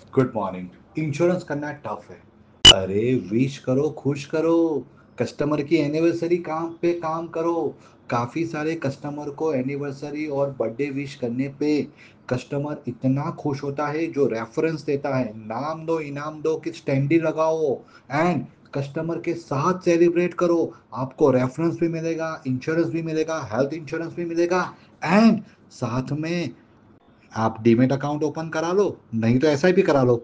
Good morning. Insurance करना tough है। अरे विश करो, खुश करो। कस्टमर की एनिवर्सरी काम पे काम करो। काफी सारे कस्टमर को एनिवर्सरी और बर्थडे विश करने पे कस्टमर इतना खुश होता है, जो रेफरेंस देता है, नाम दो, इनाम दो, कि स्टैंडी लगाओ एंड कस्टमर के साथ सेलिब्रेट करो। आपको रेफरेंस भी मिलेगा, इंश्योरेंस भी मिलेगा, हेल्थ इंश्योरेंस भी मिलेगा एंड साथ में आप डीमेट अकाउंट ओपन करा लो, नहीं तो एसआईपी करा लो।